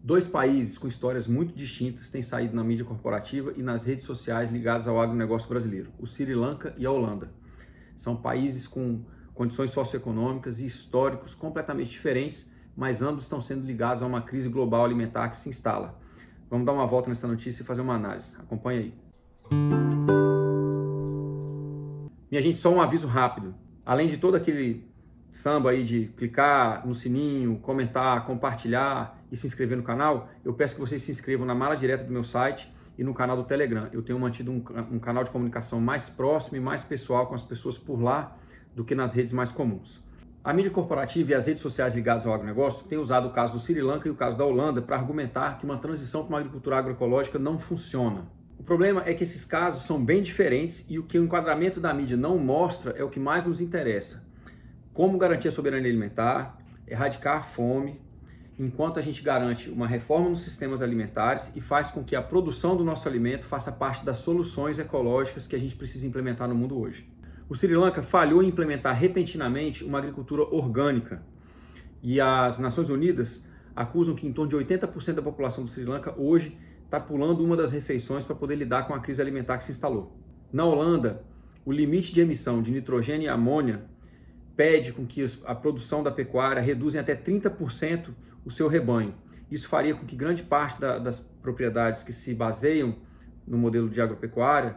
Dois países com histórias muito distintas têm saído na mídia corporativa e nas redes sociais ligadas ao agronegócio brasileiro, o Sri Lanka e a Holanda. São países com condições socioeconômicas e históricos completamente diferentes, mas ambos estão sendo ligados a uma crise global alimentar que se instala. Vamos dar uma volta nessa notícia e fazer uma análise. Acompanhe aí. Minha gente, só um aviso rápido. Além de todo aquele samba aí de clicar no sininho, comentar, compartilhar e se inscrever no canal, eu peço que vocês se inscrevam na mala direta do meu site e no canal do Telegram. Eu tenho mantido um canal de comunicação mais próximo e mais pessoal com as pessoas por lá do que nas redes mais comuns. A mídia corporativa e as redes sociais ligadas ao agronegócio têm usado o caso do Sri Lanka e o caso da Holanda para argumentar que uma transição para uma agricultura agroecológica não funciona. O problema é que esses casos são bem diferentes e o que o enquadramento da mídia não mostra é o que mais nos interessa. Como garantir a soberania alimentar, erradicar a fome, enquanto a gente garante uma reforma nos sistemas alimentares e faz com que a produção do nosso alimento faça parte das soluções ecológicas que a gente precisa implementar no mundo hoje. O Sri Lanka falhou em implementar repentinamente uma agricultura orgânica e as Nações Unidas acusam que em torno de 80% da população do Sri Lanka hoje está pulando uma das refeições para poder lidar com a crise alimentar que se instalou. Na Holanda, o limite de emissão de nitrogênio e amônia pede com que a produção da pecuária reduza em até 30% o seu rebanho. Isso faria com que grande parte das propriedades que se baseiam no modelo de agropecuária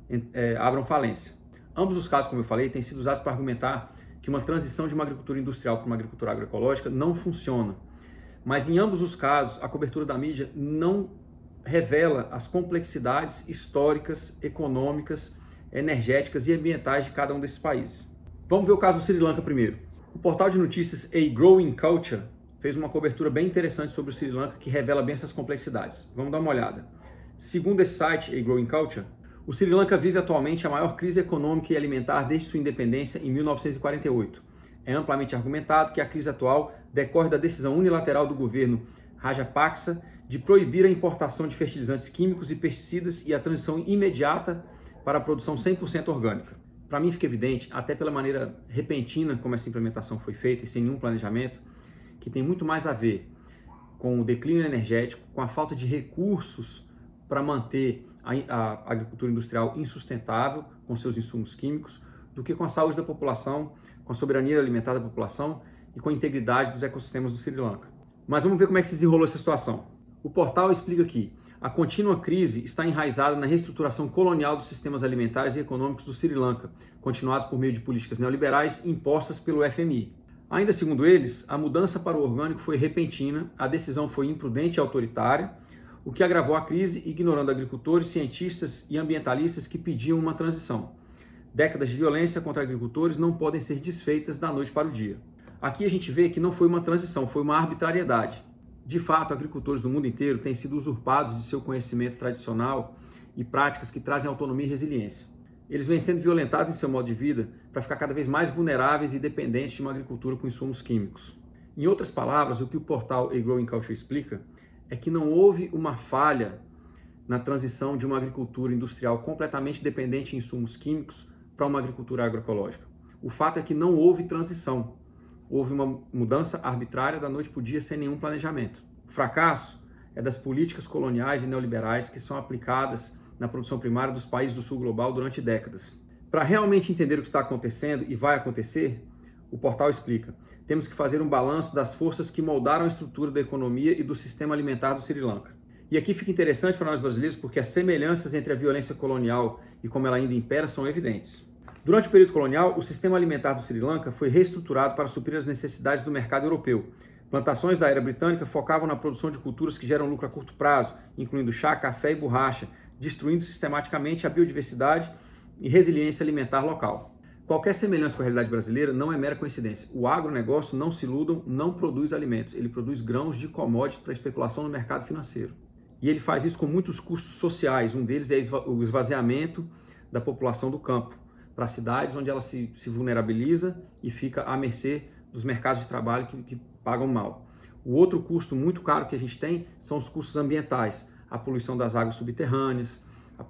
abram falência. Ambos os casos, como eu falei, têm sido usados para argumentar que uma transição de uma agricultura industrial para uma agricultura agroecológica não funciona. Mas em ambos os casos, a cobertura da mídia não revela as complexidades históricas, econômicas, energéticas e ambientais de cada um desses países. Vamos ver o caso do Sri Lanka primeiro. O portal de notícias A Growing Culture fez uma cobertura bem interessante sobre o Sri Lanka que revela bem essas complexidades. Vamos dar uma olhada. Segundo esse site, A Growing Culture, o Sri Lanka vive atualmente a maior crise econômica e alimentar desde sua independência em 1948. É amplamente argumentado que a crise atual decorre da decisão unilateral do governo Rajapaksa de proibir a importação de fertilizantes químicos e pesticidas e a transição imediata para a produção 100% orgânica. Para mim fica evidente, até pela maneira repentina como essa implementação foi feita e sem nenhum planejamento, que tem muito mais a ver com o declínio energético, com a falta de recursos para manter a agricultura industrial insustentável com seus insumos químicos, do que com a saúde da população, com a soberania alimentar da população e com a integridade dos ecossistemas do Sri Lanka. Mas vamos ver como é que se desenrolou essa situação. O portal explica que a contínua crise está enraizada na reestruturação colonial dos sistemas alimentares e econômicos do Sri Lanka, continuados por meio de políticas neoliberais impostas pelo FMI. Ainda segundo eles, a mudança para o orgânico foi repentina, a decisão foi imprudente e autoritária, o que agravou a crise, ignorando agricultores, cientistas e ambientalistas que pediam uma transição. Décadas de violência contra agricultores não podem ser desfeitas da noite para o dia. Aqui a gente vê que não foi uma transição, foi uma arbitrariedade. De fato, agricultores do mundo inteiro têm sido usurpados de seu conhecimento tradicional e práticas que trazem autonomia e resiliência. Eles vêm sendo violentados em seu modo de vida para ficar cada vez mais vulneráveis e dependentes de uma agricultura com insumos químicos. Em outras palavras, o que o portal A Growing Culture explica é que não houve uma falha na transição de uma agricultura industrial completamente dependente de insumos químicos para uma agricultura agroecológica. O fato é que não houve transição. Houve uma mudança arbitrária da noite para o dia sem nenhum planejamento. O fracasso é das políticas coloniais e neoliberais que são aplicadas na produção primária dos países do sul global durante décadas. Para realmente entender o que está acontecendo e vai acontecer, o portal explica, temos que fazer um balanço das forças que moldaram a estrutura da economia e do sistema alimentar do Sri Lanka. E aqui fica interessante para nós brasileiros porque as semelhanças entre a violência colonial e como ela ainda impera são evidentes. Durante o período colonial, o sistema alimentar do Sri Lanka foi reestruturado para suprir as necessidades do mercado europeu. Plantações da era britânica focavam na produção de culturas que geram lucro a curto prazo, incluindo chá, café e borracha, destruindo sistematicamente a biodiversidade e resiliência alimentar local. Qualquer semelhança com a realidade brasileira não é mera coincidência. O agronegócio, não se iludam, não produz alimentos. Ele produz grãos de commodities para especulação no mercado financeiro. E ele faz isso com muitos custos sociais. Um deles é o esvaziamento da população do campo para cidades onde ela se vulnerabiliza e fica à mercê dos mercados de trabalho que pagam mal. O outro custo muito caro que a gente tem são os custos ambientais. A poluição das águas subterrâneas,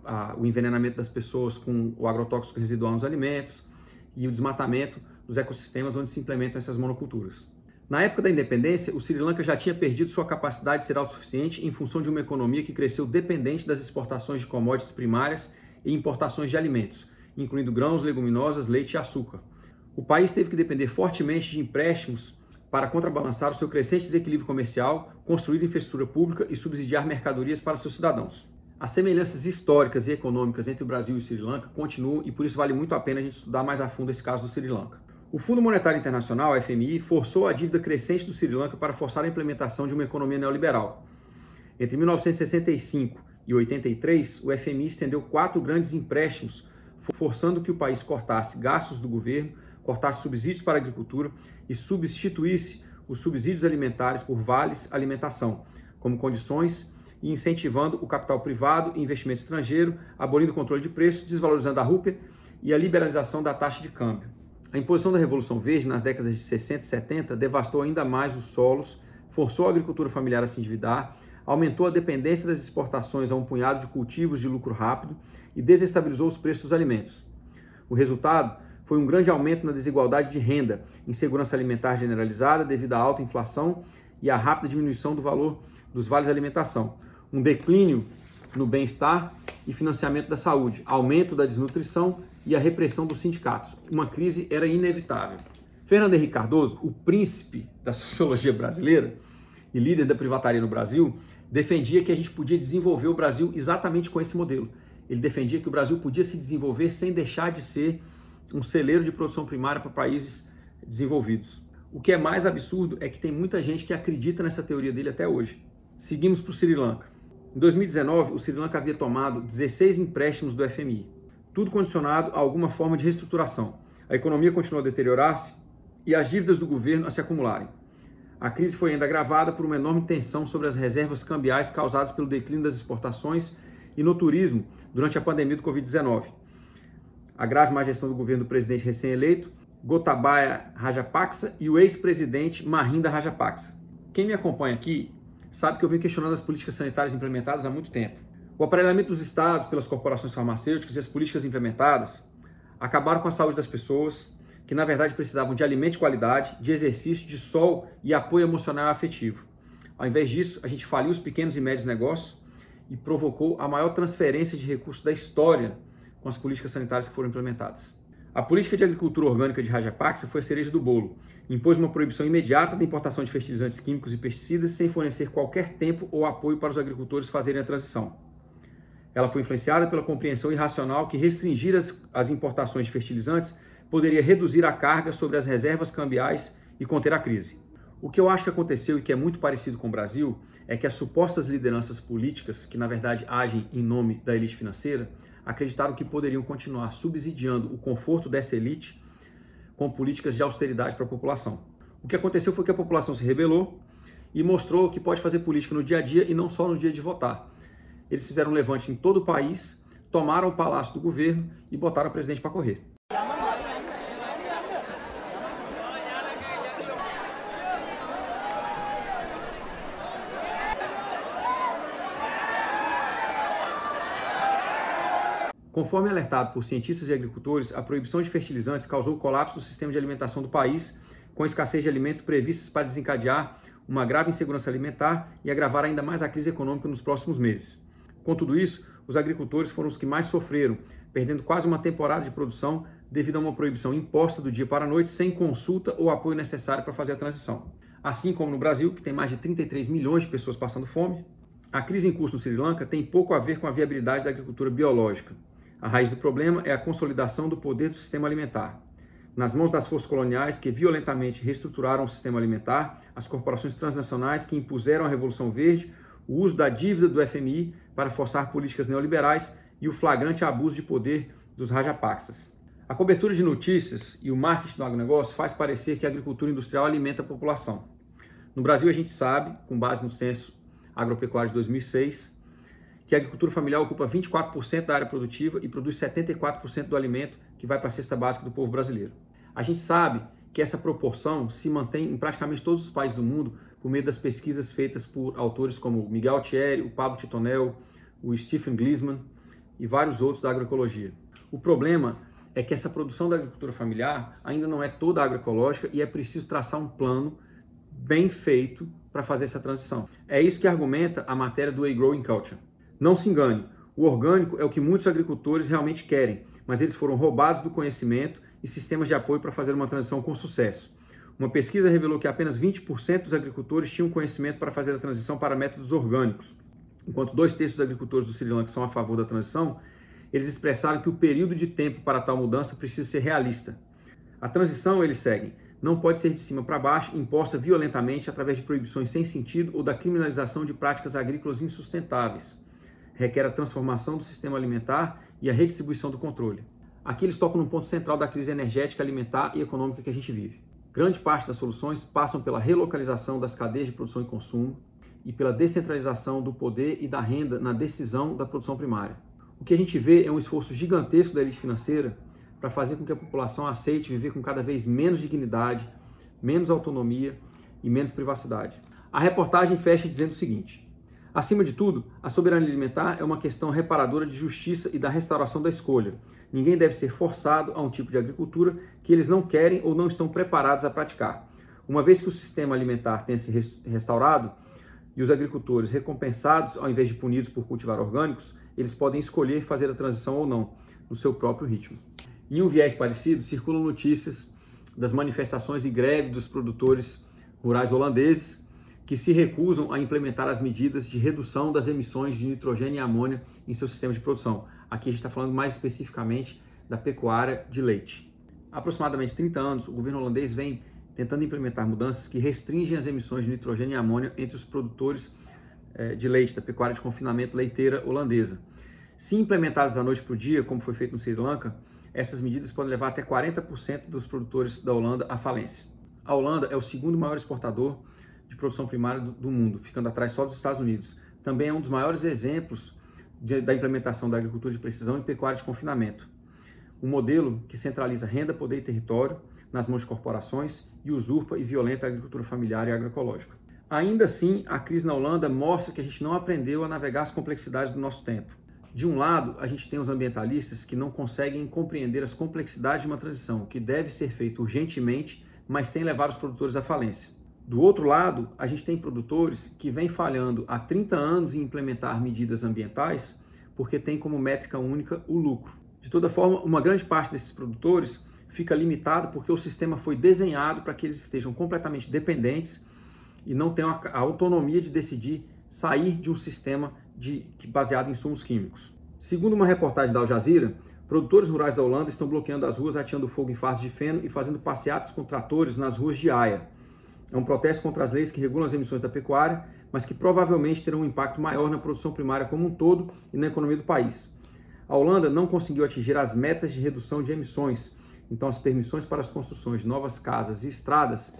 o envenenamento das pessoas com o agrotóxico residual nos alimentos, e o desmatamento dos ecossistemas onde se implementam essas monoculturas. Na época da independência, o Sri Lanka já tinha perdido sua capacidade de ser autossuficiente em função de uma economia que cresceu dependente das exportações de commodities primárias e importações de alimentos, incluindo grãos, leguminosas, leite e açúcar. O país teve que depender fortemente de empréstimos para contrabalançar o seu crescente desequilíbrio comercial, construir infraestrutura pública e subsidiar mercadorias para seus cidadãos. As semelhanças históricas e econômicas entre o Brasil e o Sri Lanka continuam e por isso vale muito a pena a gente estudar mais a fundo esse caso do Sri Lanka. O Fundo Monetário Internacional, FMI, forçou a dívida crescente do Sri Lanka para forçar a implementação de uma economia neoliberal. Entre 1965 e 83, o FMI estendeu 4 grandes empréstimos, forçando que o país cortasse gastos do governo, cortasse subsídios para a agricultura e substituísse os subsídios alimentares por vales alimentação, como condições e incentivando o capital privado e investimento estrangeiro, abolindo o controle de preços, desvalorizando a rúpia e a liberalização da taxa de câmbio. A imposição da Revolução Verde nas décadas de 60 e 70 devastou ainda mais os solos, forçou a agricultura familiar a se endividar, aumentou a dependência das exportações a um punhado de cultivos de lucro rápido e desestabilizou os preços dos alimentos. O resultado foi um grande aumento na desigualdade de renda, insegurança alimentar generalizada devido à alta inflação e à rápida diminuição do valor dos vales alimentação, um declínio no bem-estar e financiamento da saúde, aumento da desnutrição e a repressão dos sindicatos. Uma crise era inevitável. Fernando Henrique Cardoso, o príncipe da sociologia brasileira e líder da privataria no Brasil, defendia que a gente podia desenvolver o Brasil exatamente com esse modelo. Ele defendia que o Brasil podia se desenvolver sem deixar de ser um celeiro de produção primária para países desenvolvidos. O que é mais absurdo é que tem muita gente que acredita nessa teoria dele até hoje. Seguimos para o Sri Lanka. Em 2019, o Sri Lanka havia tomado 16 empréstimos do FMI, tudo condicionado a alguma forma de reestruturação. A economia continuou a deteriorar-se e as dívidas do governo a se acumularem. A crise foi ainda agravada por uma enorme tensão sobre as reservas cambiais causadas pelo declínio das exportações e no turismo durante a pandemia do Covid-19. A grave má gestão do governo do presidente recém-eleito, Gotabaya Rajapaksa, e o ex-presidente Mahinda Rajapaksa. Quem me acompanha aqui sabe que eu venho questionando as políticas sanitárias implementadas há muito tempo. O aparelhamento dos estados pelas corporações farmacêuticas e as políticas implementadas acabaram com a saúde das pessoas, que na verdade precisavam de alimento de qualidade, de exercício, de sol e apoio emocional e afetivo. Ao invés disso, a gente faliu os pequenos e médios negócios e provocou a maior transferência de recursos da história com as políticas sanitárias que foram implementadas. A política de agricultura orgânica de Rajapaksa foi a cereja do bolo. Impôs uma proibição imediata da importação de fertilizantes químicos e pesticidas sem fornecer qualquer tempo ou apoio para os agricultores fazerem a transição. Ela foi influenciada pela compreensão irracional que restringir as importações de fertilizantes poderia reduzir a carga sobre as reservas cambiais e conter a crise. O que eu acho que aconteceu e que é muito parecido com o Brasil é que as supostas lideranças políticas, que na verdade agem em nome da elite financeira, acreditaram que poderiam continuar subsidiando o conforto dessa elite com políticas de austeridade para a população. O que aconteceu foi que a população se rebelou e mostrou que pode fazer política no dia a dia e não só no dia de votar. Eles fizeram um levante em todo o país, tomaram o palácio do governo e botaram o presidente para correr. Conforme alertado por cientistas e agricultores, a proibição de fertilizantes causou o colapso do sistema de alimentação do país, com escassez de alimentos previstos para desencadear uma grave insegurança alimentar e agravar ainda mais a crise econômica nos próximos meses. Com tudo isso, os agricultores foram os que mais sofreram, perdendo quase uma temporada de produção devido a uma proibição imposta do dia para a noite, sem consulta ou apoio necessário para fazer a transição. Assim como no Brasil, que tem mais de 33 milhões de pessoas passando fome, a crise em curso no Sri Lanka tem pouco a ver com a viabilidade da agricultura biológica. A raiz do problema é a consolidação do poder do sistema alimentar. Nas mãos das forças coloniais que violentamente reestruturaram o sistema alimentar, as corporações transnacionais que impuseram a Revolução Verde, o uso da dívida do FMI para forçar políticas neoliberais e o flagrante abuso de poder dos Rajapaksas. A cobertura de notícias e o marketing do agronegócio faz parecer que a agricultura industrial alimenta a população. No Brasil, a gente sabe, com base no Censo Agropecuário de 2006, que a agricultura familiar ocupa 24% da área produtiva e produz 74% do alimento que vai para a cesta básica do povo brasileiro. A gente sabe que essa proporção se mantém em praticamente todos os países do mundo por meio das pesquisas feitas por autores como Miguel Thierry, o Pablo Titonel, o Stephen Gleasman e vários outros da agroecologia. O problema é que essa produção da agricultura familiar ainda não é toda agroecológica e é preciso traçar um plano bem feito para fazer essa transição. É isso que argumenta a matéria do A-Growing Culture. Não se engane, o orgânico é o que muitos agricultores realmente querem, mas eles foram roubados do conhecimento e sistemas de apoio para fazer uma transição com sucesso. Uma pesquisa revelou que apenas 20% dos agricultores tinham conhecimento para fazer a transição para métodos orgânicos. Enquanto 2/3 dos agricultores do Sri Lanka são a favor da transição, eles expressaram que o período de tempo para tal mudança precisa ser realista. A transição, eles seguem, não pode ser de cima para baixo, imposta violentamente através de proibições sem sentido ou da criminalização de práticas agrícolas insustentáveis. Requer a transformação do sistema alimentar e a redistribuição do controle. Aqui eles tocam no ponto central da crise energética, alimentar e econômica que a gente vive. Grande parte das soluções passam pela relocalização das cadeias de produção e consumo e pela descentralização do poder e da renda na decisão da produção primária. O que a gente vê é um esforço gigantesco da elite financeira para fazer com que a população aceite viver com cada vez menos dignidade, menos autonomia e menos privacidade. A reportagem fecha dizendo o seguinte: acima de tudo, a soberania alimentar é uma questão reparadora de justiça e da restauração da escolha. Ninguém deve ser forçado a um tipo de agricultura que eles não querem ou não estão preparados a praticar. Uma vez que o sistema alimentar tenha se restaurado e os agricultores recompensados ao invés de punidos por cultivar orgânicos, eles podem escolher fazer a transição ou não, no seu próprio ritmo. Em um viés parecido, circulam notícias das manifestações e greve dos produtores rurais holandeses que se recusam a implementar as medidas de redução das emissões de nitrogênio e amônia em seu sistema de produção. Aqui a gente está falando mais especificamente da pecuária de leite. Há aproximadamente 30 anos, o governo holandês vem tentando implementar mudanças que restringem as emissões de nitrogênio e amônia entre os produtores de leite, da pecuária de confinamento leiteira holandesa. Se implementadas da noite para o dia, como foi feito no Sri Lanka, essas medidas podem levar até 40% dos produtores da Holanda à falência. A Holanda é o segundo maior exportador de produção primária do mundo, ficando atrás só dos Estados Unidos. Também é um dos maiores exemplos da implementação da agricultura de precisão e pecuária de confinamento. Um modelo que centraliza renda, poder e território nas mãos de corporações e usurpa e violenta a agricultura familiar e agroecológica. Ainda assim, a crise na Holanda mostra que a gente não aprendeu a navegar as complexidades do nosso tempo. De um lado, a gente tem os ambientalistas que não conseguem compreender as complexidades de uma transição, que deve ser feita urgentemente, mas sem levar os produtores à falência. Do outro lado, a gente tem produtores que vêm falhando há 30 anos em implementar medidas ambientais porque tem como métrica única o lucro. De toda forma, uma grande parte desses produtores fica limitado porque o sistema foi desenhado para que eles estejam completamente dependentes e não tenham a autonomia de decidir sair de um sistema baseado em insumos químicos. Segundo uma reportagem da Al Jazeera, produtores rurais da Holanda estão bloqueando as ruas, ateando fogo em fardos de feno e fazendo passeatas com tratores nas ruas de Haia. É um protesto contra as leis que regulam as emissões da pecuária, mas que provavelmente terão um impacto maior na produção primária como um todo e na economia do país. A Holanda não conseguiu atingir as metas de redução de emissões, então as permissões para as construções de novas casas e estradas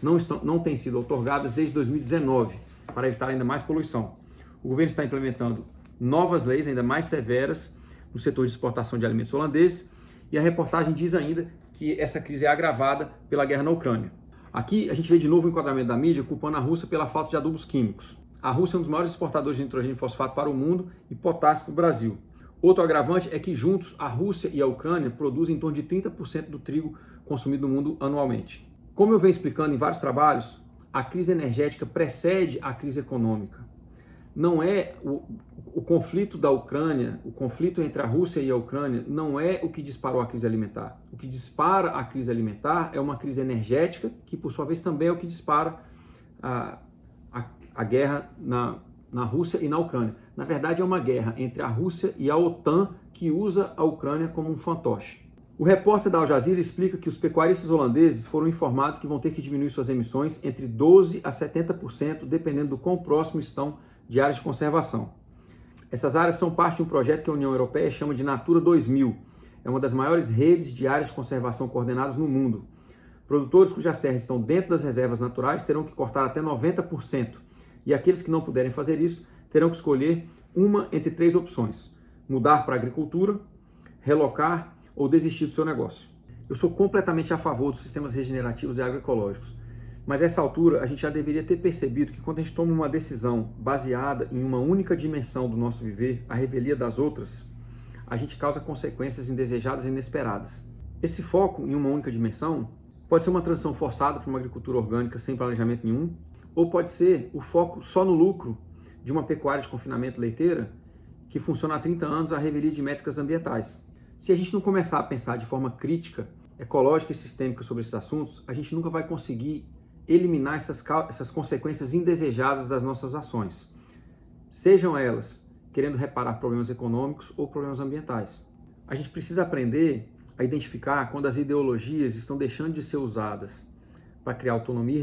não têm sido outorgadas desde 2019, para evitar ainda mais poluição. O governo está implementando novas leis ainda mais severas no setor de exportação de alimentos holandeses, e a reportagem diz ainda que essa crise é agravada pela guerra na Ucrânia. Aqui a gente vê de novo o enquadramento da mídia culpando a Rússia pela falta de adubos químicos. A Rússia é um dos maiores exportadores de nitrogênio e fosfato para o mundo e potássio para o Brasil. Outro agravante é que juntos a Rússia e a Ucrânia produzem em torno de 30% do trigo consumido no mundo anualmente. Como eu venho explicando em vários trabalhos, a crise energética precede a crise econômica. Não é o conflito da Ucrânia, o conflito entre a Rússia e a Ucrânia não é o que disparou a crise alimentar. O que dispara a crise alimentar é uma crise energética, que por sua vez também é o que dispara a guerra na Rússia e na Ucrânia. Na verdade é uma guerra entre a Rússia e a OTAN, que usa a Ucrânia como um fantoche. O repórter da Al Jazeera explica que os pecuaristas holandeses foram informados que vão ter que diminuir suas emissões entre 12% a 70%, dependendo do quão próximo estão de áreas de conservação. Essas áreas são parte de um projeto que a União Europeia chama de Natura 2000. É uma das maiores redes de áreas de conservação coordenadas no mundo. Produtores cujas terras estão dentro das reservas naturais terão que cortar até 90%. E aqueles que não puderem fazer isso terão que escolher uma entre 3 opções: mudar para a agricultura, relocar ou desistir do seu negócio. Eu sou completamente a favor dos sistemas regenerativos e agroecológicos, mas a essa altura a gente já deveria ter percebido que quando a gente toma uma decisão baseada em uma única dimensão do nosso viver, a revelia das outras, a gente causa consequências indesejadas e inesperadas. Esse foco em uma única dimensão Pode ser uma transição forçada para uma agricultura orgânica sem planejamento nenhum, ou pode ser o foco só no lucro de uma pecuária de confinamento leiteira que funciona há 30 anos à revelia de métricas ambientais. Se a gente não começar a pensar de forma crítica, ecológica e sistêmica sobre esses assuntos, a gente nunca vai conseguir eliminar essas consequências indesejadas das nossas ações, sejam elas querendo reparar problemas econômicos ou problemas ambientais. A gente precisa aprender a identificar quando as ideologias estão deixando de ser usadas para criar autonomia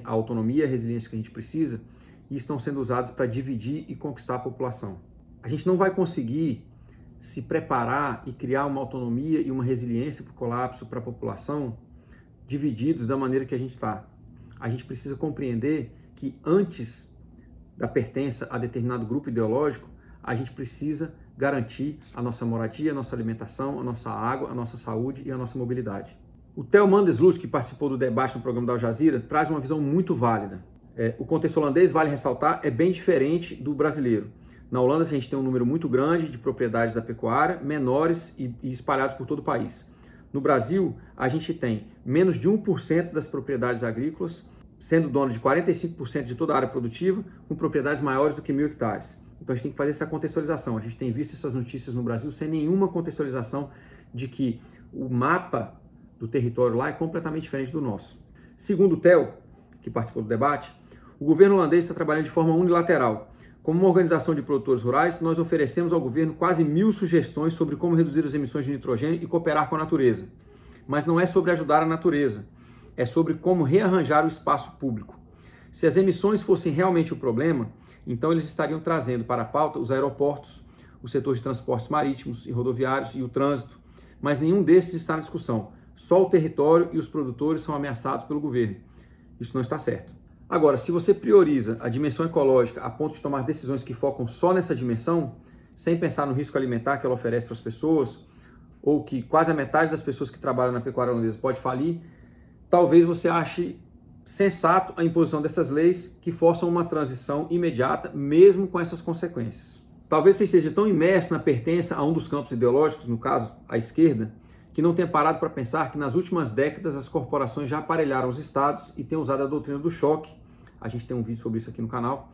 e resiliência que a gente precisa e estão sendo usadas para dividir e conquistar a população. A gente não vai conseguir se preparar e criar uma autonomia e uma resiliência para o colapso para a população divididos da maneira que a gente está. A gente precisa compreender que antes da pertença a determinado grupo ideológico, a gente precisa garantir a nossa moradia, a nossa alimentação, a nossa água, a nossa saúde e a nossa mobilidade. O Theo Mandeslut, que participou do debate no programa da Al Jazeera, traz uma visão muito válida. O contexto holandês, vale ressaltar, é bem diferente do brasileiro. Na Holanda, a gente tem um número muito grande de propriedades da pecuária, menores e espalhados por todo o país. No Brasil, a gente tem menos de 1% das propriedades agrícolas, sendo dono de 45% de toda a área produtiva, com propriedades maiores do que 1.000 hectares. Então a gente tem que fazer essa contextualização. A gente tem visto essas notícias no Brasil sem nenhuma contextualização de que o mapa do território lá é completamente diferente do nosso. Segundo o Theo, que participou do debate, o governo holandês está trabalhando de forma unilateral. Como uma organização de produtores rurais, nós oferecemos ao governo quase 1.000 sugestões sobre como reduzir as emissões de nitrogênio e cooperar com a natureza. Mas não é sobre ajudar a natureza, é sobre como rearranjar o espaço público. Se as emissões fossem realmente o problema, então eles estariam trazendo para a pauta os aeroportos, o setor de transportes marítimos e rodoviários e o trânsito, mas nenhum desses está na discussão. Só o território e os produtores são ameaçados pelo governo. Isso não está certo. Agora, se você prioriza a dimensão ecológica a ponto de tomar decisões que focam só nessa dimensão, sem pensar no risco alimentar que ela oferece para as pessoas, ou que quase a metade das pessoas que trabalham na pecuária holandesa pode falir, talvez você ache sensato a imposição dessas leis que forçam uma transição imediata, mesmo com essas consequências. Talvez você esteja tão imerso na pertença a um dos campos ideológicos, no caso, a esquerda, que não tenha parado para pensar que nas últimas décadas as corporações já aparelharam os estados e têm usado a doutrina do choque, a gente tem um vídeo sobre isso aqui no canal,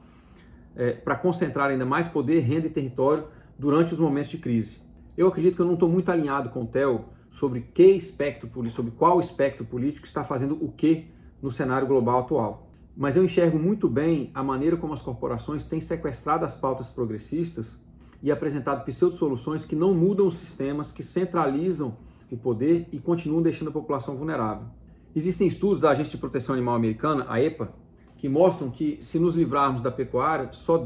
para concentrar ainda mais poder, renda e território durante os momentos de crise. Eu acredito que eu não estou muito alinhado com o Theo sobre qual espectro político está fazendo o que no cenário global atual. Mas eu enxergo muito bem a maneira como as corporações têm sequestrado as pautas progressistas e apresentado pseudo-soluções que não mudam os sistemas, que centralizam o poder e continuam deixando a população vulnerável. Existem estudos da Agência de Proteção Animal Americana, a EPA, que mostram que se nos livrarmos da pecuária, só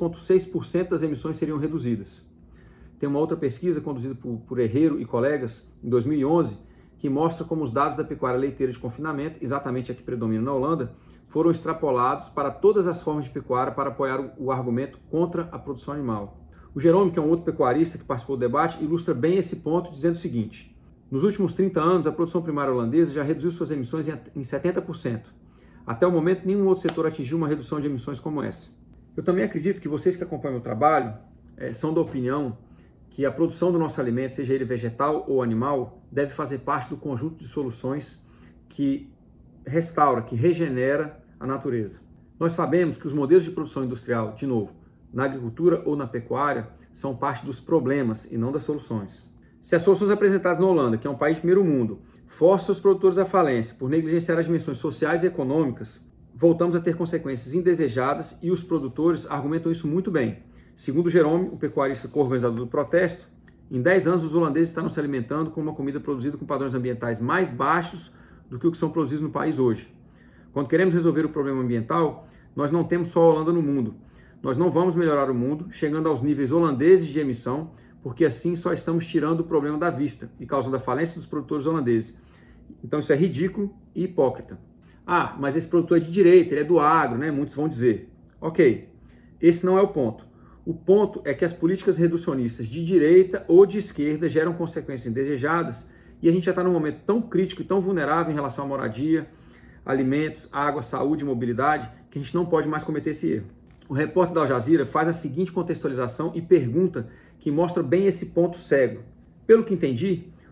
2,6% das emissões seriam reduzidas. Tem uma outra pesquisa conduzida por Herrero e colegas, em 2011, que mostra como os dados da pecuária leiteira de confinamento, exatamente a que predomina na Holanda, foram extrapolados para todas as formas de pecuária para apoiar o argumento contra a produção animal. O Jerome, que é um outro pecuarista que participou do debate, ilustra bem esse ponto dizendo o seguinte: nos últimos 30 anos, a produção primária holandesa já reduziu suas emissões em 70%. Até o momento, nenhum outro setor atingiu uma redução de emissões como essa. Eu também acredito que vocês que acompanham o meu trabalho são da opinião que a produção do nosso alimento, seja ele vegetal ou animal, deve fazer parte do conjunto de soluções que restaura, que regenera a natureza. Nós sabemos que os modelos de produção industrial, de novo, na agricultura ou na pecuária, são parte dos problemas e não das soluções. Se as soluções apresentadas na Holanda, que é um país de primeiro mundo, forçam os produtores à falência por negligenciar as dimensões sociais e econômicas, voltamos a ter consequências indesejadas e os produtores argumentam isso muito bem. Segundo Jerome, o pecuarista co-organizador do protesto, em 10 anos os holandeses estavam se alimentando com uma comida produzida com padrões ambientais mais baixos do que o que são produzidos no país hoje. Quando queremos resolver o problema ambiental, nós não temos só a Holanda no mundo. Nós não vamos melhorar o mundo chegando aos níveis holandeses de emissão, porque assim só estamos tirando o problema da vista e causando a falência dos produtores holandeses. Então isso é ridículo e hipócrita. Ah, mas esse produtor é de direita, ele é do agro, né? Muitos vão dizer. Ok, esse não é o ponto. O ponto é que as políticas reducionistas de direita ou de esquerda geram consequências indesejadas e a gente já está num momento tão crítico e tão vulnerável em relação à moradia, alimentos, água, saúde e mobilidade que a gente não pode mais cometer esse erro. O repórter da Al Jazeera faz a seguinte contextualização e pergunta que mostra bem esse ponto cego. Pelo que entendi,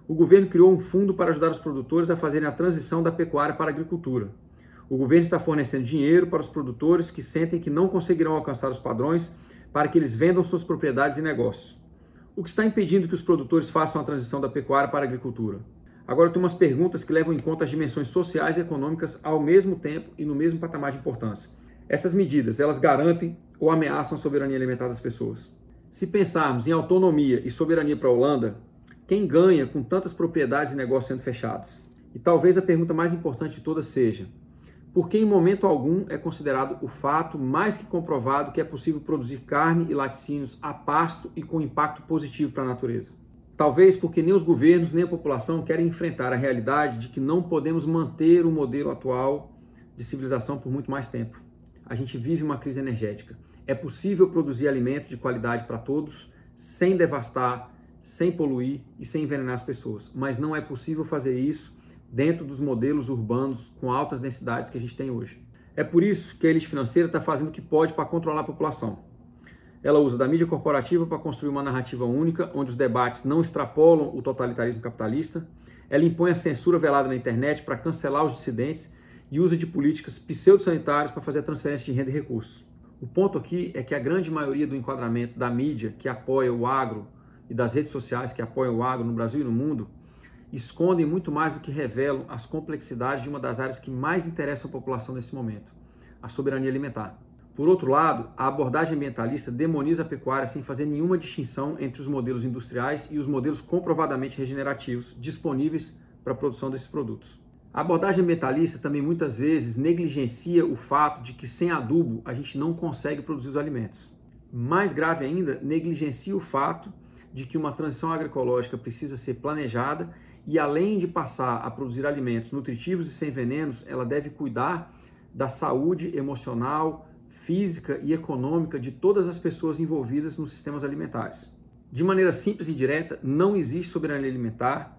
O governo criou um fundo para ajudar os produtores a fazerem a transição da pecuária para a agricultura. O governo está fornecendo dinheiro para os produtores que sentem que não conseguirão alcançar os padrões para que eles vendam suas propriedades e negócios. O que está impedindo que os produtores façam a transição da pecuária para a agricultura? Agora eu tenho umas perguntas que levam em conta as dimensões sociais e econômicas ao mesmo tempo e no mesmo patamar de importância. Essas medidas, elas garantem ou ameaçam a soberania alimentar das pessoas? Se pensarmos em autonomia e soberania para a Holanda, quem ganha com tantas propriedades e negócios sendo fechados? E talvez a pergunta mais importante de todas seja: por que em momento algum é considerado o fato mais que comprovado que é possível produzir carne e laticínios a pasto e com impacto positivo para a natureza? Talvez porque nem os governos nem a população querem enfrentar a realidade de que não podemos manter o modelo atual de civilização por muito mais tempo. A gente vive uma crise energética. É possível produzir alimento de qualidade para todos, sem devastar, sem poluir e sem envenenar as pessoas. Mas não é possível fazer isso dentro dos modelos urbanos com altas densidades que a gente tem hoje. É por isso que a elite financeira está fazendo o que pode para controlar a população. Ela usa da mídia corporativa para construir uma narrativa única, onde os debates não extrapolam o totalitarismo capitalista. Ela impõe a censura velada na internet para cancelar os dissidentes e usa de políticas pseudo-sanitárias para fazer a transferência de renda e recursos. O ponto aqui é que a grande maioria do enquadramento da mídia que apoia o agro e das redes sociais que apoiam o agro no Brasil e no mundo escondem muito mais do que revelam as complexidades de uma das áreas que mais interessam a população nesse momento, a soberania alimentar. Por outro lado, a abordagem ambientalista demoniza a pecuária sem fazer nenhuma distinção entre os modelos industriais e os modelos comprovadamente regenerativos disponíveis para a produção desses produtos. A abordagem ambientalista também muitas vezes negligencia o fato de que sem adubo a gente não consegue produzir os alimentos. Mais grave ainda, negligencia o fato de que uma transição agroecológica precisa ser planejada e, além de passar a produzir alimentos nutritivos e sem venenos, ela deve cuidar da saúde emocional, física e econômica de todas as pessoas envolvidas nos sistemas alimentares. De maneira simples e direta, não existe soberania alimentar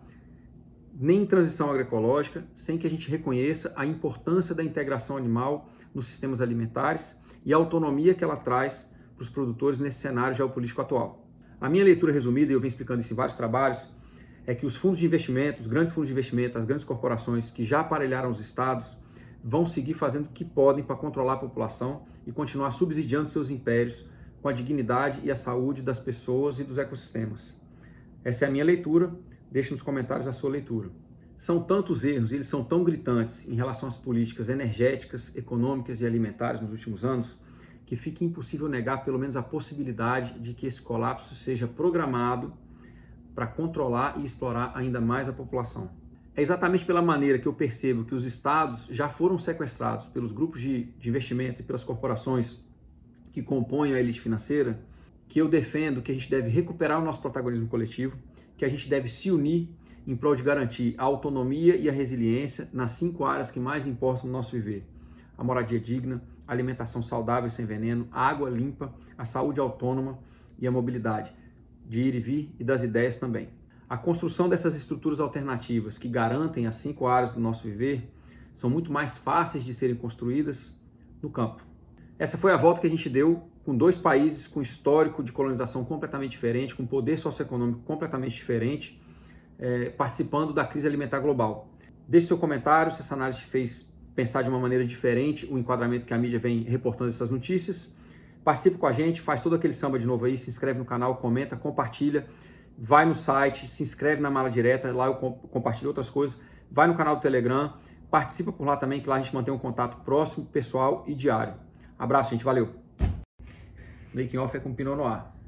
nem transição agroecológica sem que a gente reconheça a importância da integração animal nos sistemas alimentares e a autonomia que ela traz para os produtores nesse cenário geopolítico atual. A minha leitura resumida, e eu venho explicando isso em vários trabalhos, é que os fundos de investimento, os grandes fundos de investimento, as grandes corporações que já aparelharam os estados, vão seguir fazendo o que podem para controlar a população e continuar subsidiando seus impérios com a dignidade e a saúde das pessoas e dos ecossistemas. Essa é a minha leitura, deixe nos comentários a sua leitura. São tantos erros, eles são tão gritantes em relação às políticas energéticas, econômicas e alimentares nos últimos anos, que fica impossível negar pelo menos a possibilidade de que esse colapso seja programado para controlar e explorar ainda mais a população. É exatamente pela maneira que eu percebo que os estados já foram sequestrados pelos grupos de investimento e pelas corporações que compõem a elite financeira, que eu defendo que a gente deve recuperar o nosso protagonismo coletivo, que a gente deve se unir em prol de garantir a autonomia e a resiliência nas 5 áreas que mais importam no nosso viver: a moradia digna, a alimentação saudável e sem veneno, a água limpa, a saúde autônoma e a mobilidade, de ir e vir e das ideias também. A construção dessas estruturas alternativas que garantem as 5 áreas do nosso viver são muito mais fáceis de serem construídas no campo. Essa foi a volta que a gente deu com 2 países com histórico de colonização completamente diferente, com poder socioeconômico completamente diferente, participando da crise alimentar global. Deixe seu comentário se essa análise te fez pensar de uma maneira diferente o enquadramento que a mídia vem reportando essas notícias. Participe com a gente, faz todo aquele samba de novo aí, se inscreve no canal, comenta, compartilha. Vai no site, se inscreve na Mala Direta, lá eu compartilho outras coisas. Vai no canal do Telegram, participa por lá também, que lá a gente mantém um contato próximo, pessoal e diário. Abraço, gente, valeu! Making Off é com Pinot Noir.